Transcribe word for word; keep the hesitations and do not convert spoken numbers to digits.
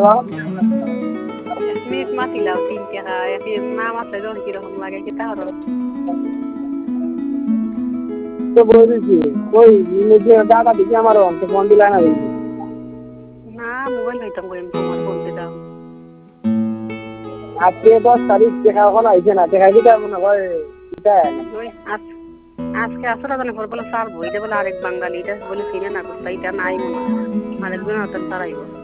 minute মাতিলাও তিন টাকা একই নাম আছে যখন কিরকম লাগে কি তাহলে তো বলেছি ওই নিজে দাদা দিকে আমার অন্ত ফোন দিলা না না মোবাইল হইতাম কইম তোমার ফোন দাও আজকে দশ তারিখ দেখা হলো আইছে না দেখা দিতে মনে হয় এটা ওই আজ আজকে আসলে জানে বলে স্যার বইটা বলে আরেক বাঙালি এটা বলে চিনে না করতে এটা নাই মনে হয় আরেকজন হাতের তারাইব